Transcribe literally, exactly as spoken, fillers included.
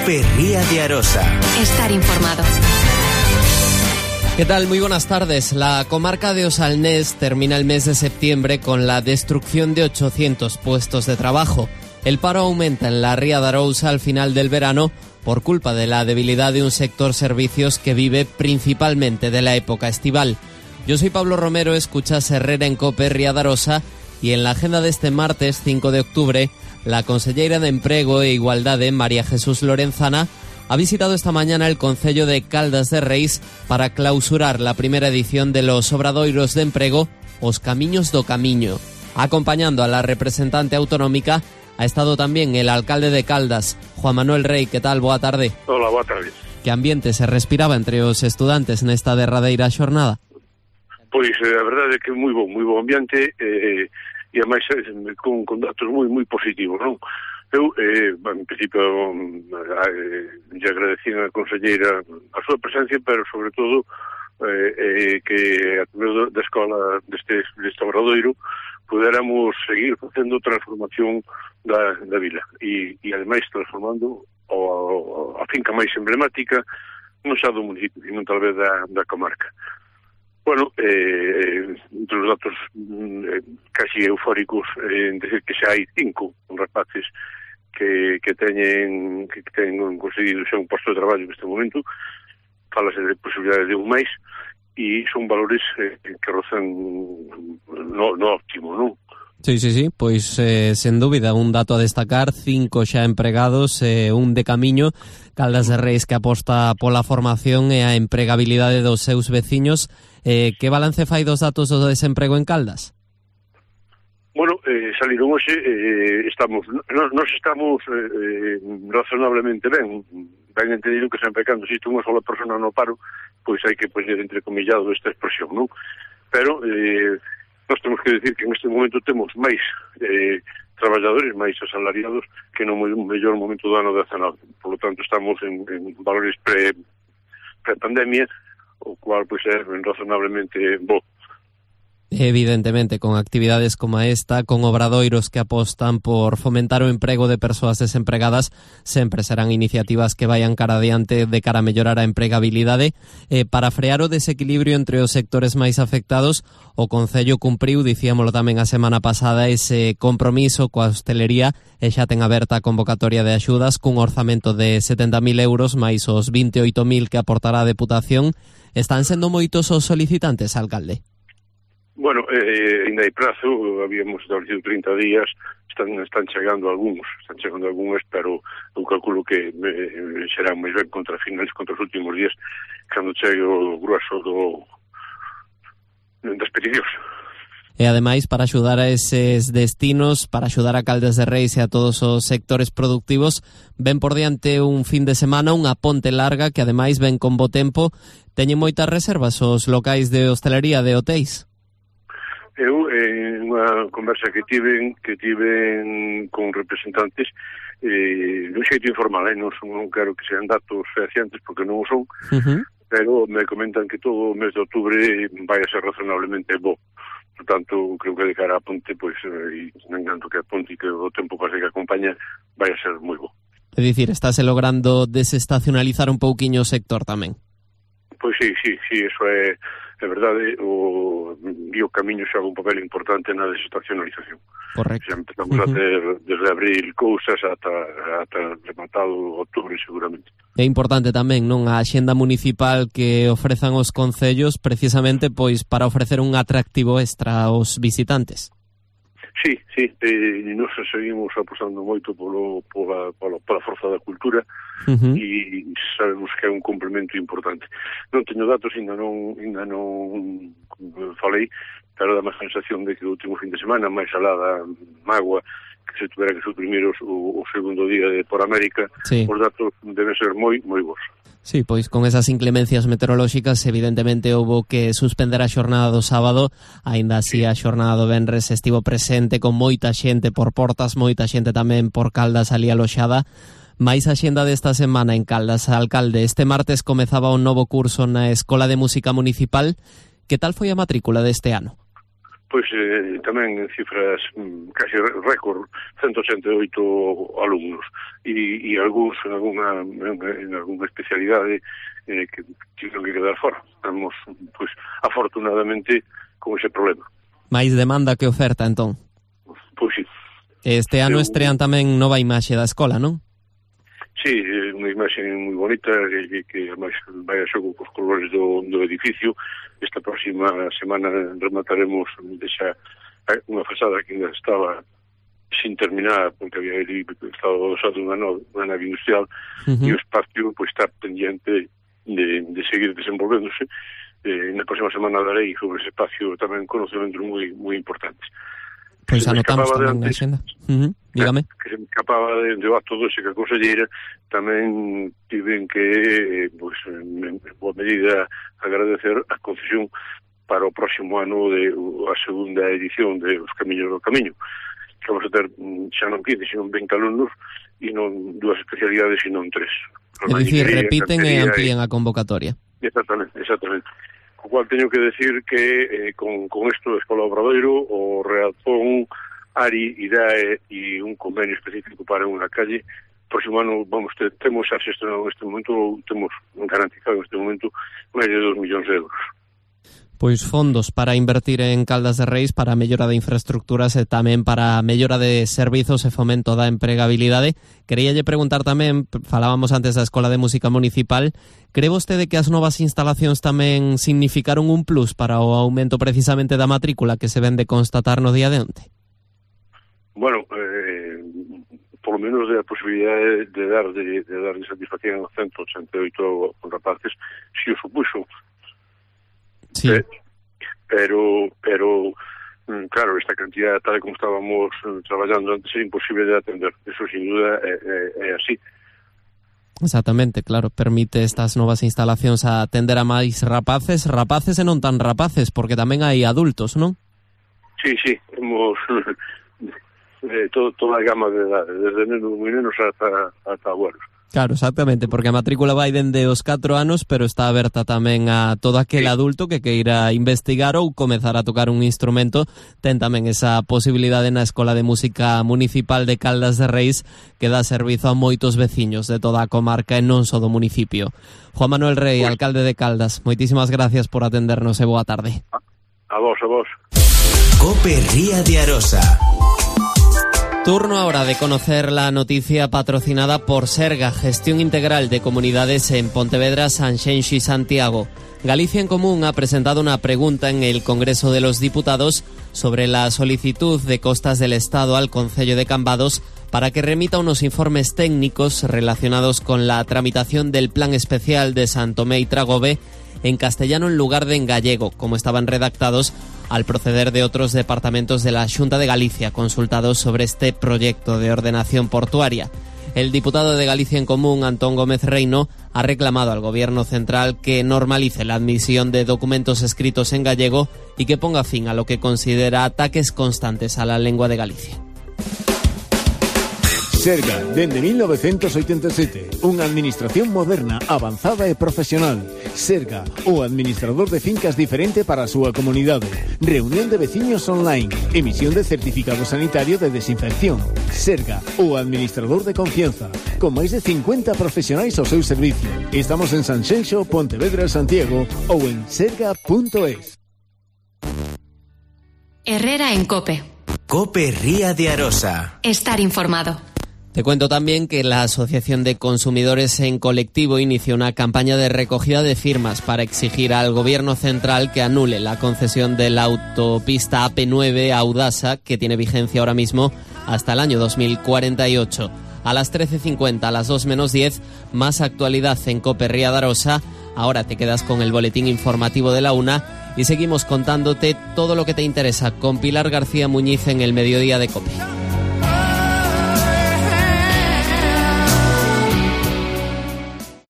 COPE Ría de Arosa. Estar informado. ¿Qué tal? Muy buenas tardes. La comarca de Osalnés termina el mes de septiembre con la destrucción de ochocientos puestos de trabajo. El paro aumenta en la Ría de Arousa al final del verano por culpa de la debilidad de un sector servicios que vive principalmente de la época estival. Yo soy Pablo Romero, escuchas Herrera en COPE Ría de Arosa, y en la agenda de este martes cinco de octubre, la conselleira de Emprego e Igualdade, María Jesús Lorenzana, ha visitado esta mañana el concello de Caldas de Reis para clausurar la primera edición de los obradoiros de emprego Os Camiños do Camiño. Acompañando a la representante autonómica ha estado también el alcalde de Caldas, Juan Manuel Rey. ¿Qué tal? Boa tarde. Hola, boa tarde. Que ambiente se respiraba entre os estudantes nesta derradeira xornada? Pois a verdade é que moi bon, moi bon ambiente eh, e ademais con, con datos moi moi positivos, non? Eu, eh, en principio, eh, lle agradecín a conselleira a súa presencia, pero sobre todo eh, eh, que a través da escola deste, deste obradoiro puderamos seguir facendo transformación da, da vila e, e ademais transformando o, a finca máis emblemática non xa do municipio, sino tal vez da, da comarca. Bueno, eh, entre os datos eh, casi eufóricos, eh, en decir que xa hai cinco rapaces que, que teñen que teñen conseguido xa un posto de traballo neste momento. Falase de posibilidades de un máis e son valores eh, que rozan no, no óptimo, non? Sí, sí, sí, pois eh, sen dúbida un dato a destacar, cinco xa empregados, eh, un de camiño. Caldas de Reis que aposta pola formación e a empregabilidade dos seus veciños. Eh, que balance fai dos datos do desemprego en Caldas? Bueno, eh, saliron hoxe, eh, estamos, nos, nos estamos eh, razonablemente ben, ben entendido que sempre cando existe unha sola persona no paro, pois hai que poñer entrecomillado esta expresión, non? Pero eh, nós temos que decir que en este momento temos máis eh, traballadores, máis asalariados que no mellor momento do ano dezanove. Por lo tanto, estamos en, en valores pre, pre-pandemia, o cual pois é razonablemente bo. Evidentemente, con actividades como esta, con obradoiros que apostan por fomentar o emprego de persoas desempregadas, sempre serán iniciativas que vayan cara adiante de cara a mellorar a empregabilidade. Eh, para frear o desequilibrio entre os sectores máis afectados, o Concello cumpriu, dicíamolo tamén a semana pasada, ese compromiso coa hostelería e xa ten aberta a convocatoria de axudas cun orzamento de setenta mil euros máis os vinte e oito mil que aportará a Deputación. Están sendo moitos os solicitantes, alcalde? Bueno, eh, ainda hai prazo, habíamos establecido trinta días, están están chegando algúns, están chegando algúns, pero eu calculo que eh, serán máis ben contra finales, contra os últimos días, cando chegue o grueso do das peticións. E ademais, para axudar a eses destinos, para axudar a Caldas de Reis e a todos os sectores productivos, ven por diante un fin de semana, unha ponte larga que ademais ven con bo tempo. Teñen moitas reservas os locais de hostelería, de hotéis? Eu, en unha conversa que tiven que tiven con representantes eh, de un xeito informal, eh? non, son, non quero que sean datos fehacientes porque non o son, uh-huh. Pero me comentan que todo o mes de outubro vai a ser razonablemente bo. Por tanto, creo que de cara a ponte, pois, e non tanto que a ponte e que o tempo pase que acompaña, vai a ser moi bo. É dicir, estáse logrando desestacionalizar un pouquiño o sector tamén? Pois sí, sí, sí, eso é, é verdade, o, e o camiño xoga un papel importante na desestacionalización. Correcto. Xa empezamos uh-huh. a ter desde abril cousas ata, ata rematado outubro seguramente. É importante tamén, non, a axenda municipal que ofrezan os concellos precisamente pois para ofrecer un atractivo extra aos visitantes. Sí, sí, eh, nos seguimos apostando moito polo, pola, pola, pola forza da cultura uh-huh. e sabemos que é un complemento importante. Non teño datos, ainda non, ainda non falei, pero dá máis sensación de que o último fin de semana, máis alá da mágoa que se tuvera que suprimir o, o segundo día de por América, sí. Os datos deben ser moi, moi bons. Sí, pois con esas inclemencias meteorolóxicas evidentemente houbo que suspender a xornada do sábado, aínda así a xornada do venres estivo presente con moita xente por Portas, moita xente tamén por Caldas ali aloxada. Mais a xenda desta semana en Caldas, alcalde, este martes comezaba un novo curso na Escola de Música Municipal. Que tal foi a matrícula deste ano? pois eh, tamén en cifras mm, casi récord, ciento ochenta e oito alumnos e, e algúns en alguna, en, en alguna especialidade eh, que tiveron que quedar fora. Estamos, pois, afortunadamente con ese problema. Máis demanda que oferta, entón? Pois sí. Este ano Eu... estrean tamén nova imaxe da escola, non? Sí, unha imaxe moi bonita que, que además vai a xogo cos colores do, do edificio. Esta próxima semana remataremos desa unha fachada que ainda estaba sin terminar porque había estado usado unha, no, unha nave industrial uh-huh. e o espacio pues, está pendiente de, de seguir desenvolvéndose. Eh, na próxima semana darei sobre ese espacio tamén conocimientos moi moi importantes. Pois pues anotamos tamén na xenda. Uh-huh. Dígame. Que se me escapaba de, de todo ese que a conselleira tamén tiven que, pues, en boa medida agradecer a concesión para o próximo ano de a segunda edición de Os Camiños do Camiño. Que vamos a ter xa non quince, sino veinte alumnos e non dúas especialidades, sino tres. É dicir, repiten e amplían a convocatoria. Exactamente, exactamente. O cual teño que decir que eh, con, con esto a Escola Obradoiro, o Reazón, Ari, Idae e un convenio específico para unha calle, próximo ano vamos ter, temos a xestionado neste momento, temos garantizado neste momento máis de dos millóns de euros. Pois fondos para invertir en Caldas de Reis para a mellora de infraestructuras e tamén para a mellora de servizos e fomento da empregabilidade. Queríalle preguntar tamén, falábamos antes da Escola de Música Municipal, cree vostede que as novas instalacións tamén significaron un plus para o aumento precisamente da matrícula que se ven de constatar no día de onte? Bueno, eh, por lo menos de a posibilidade de, de dar de, de dar de satisfacción a ciento ochenta e oito rapaces, si o supuxo. Sí. Eh, pero, pero claro, esta cantidad tal como estábamos eh, traballando antes é imposible de atender. Eso sin duda é, é, é así. Exactamente, claro, permite estas novas instalacións a atender a máis rapaces, rapaces e non tan rapaces, porque tamén hai adultos, non? Sí, sí, hemos eh, todo, toda a gama de edades, desde nenos moi nenos ata, ata abuelos. Claro, exactamente, porque a matrícula vai dende os catro anos, pero está aberta tamén a todo aquel adulto que queira investigar ou comezar a tocar un instrumento. Ten tamén esa posibilidade na Escola de Música Municipal de Caldas de Reis, que dá servizo a moitos veciños de toda a comarca e non só do municipio. Juan Manuel Rey, alcalde de Caldas, moitísimas gracias por atendernos e boa tarde. A vos, a vos. COPE Ría de Arosa. Turno ahora de conocer la noticia patrocinada por Serga, Gestión Integral de Comunidades en Pontevedra, Sanxenxo y Santiago. Galicia en Común ha presentado una pregunta en el Congreso de los Diputados sobre la solicitud de Costas del Estado al Concello de Cambados para que remita unos informes técnicos relacionados con la tramitación del Plan Especial de Santomé y Tragobe en castellano en lugar de en gallego, como estaban redactados al proceder de otros departamentos de la Xunta de Galicia consultados sobre este proyecto de ordenación portuaria. El diputado de Galicia en Común, Antón Gómez Reino, ha reclamado al Gobierno central que normalice la admisión de documentos escritos en gallego y que ponga fin a lo que considera ataques constantes a la lengua de Galicia. Serga, dende mil novecientos oitenta e sete, unha administración moderna, avanzada e profesional. Serga, o administrador de fincas diferente para a súa comunidade. Reunión de veciños online, emisión de certificado sanitario de desinfección. Serga, o administrador de confianza, con máis de cincuenta profesionais ao seu servicio. Estamos en Sanxenxo, Pontevedra, Santiago ou en serga punto es. Herrera en COPE. COPE Ría de Arosa. Estar informado. Te cuento también que la Asociación de Consumidores en Colectivo inició una campaña de recogida de firmas para exigir al Gobierno central que anule la concesión de la autopista A P nueve a Audasa, que tiene vigencia ahora mismo hasta el año dos mil cuarenta y ocho. A las trece cincuenta, a las dos menos diez, más actualidad en COPE Ría de Arosa. Ahora te quedas con el boletín informativo de la una y seguimos contándote todo lo que te interesa con Pilar García Muñiz en el Mediodía de COPE.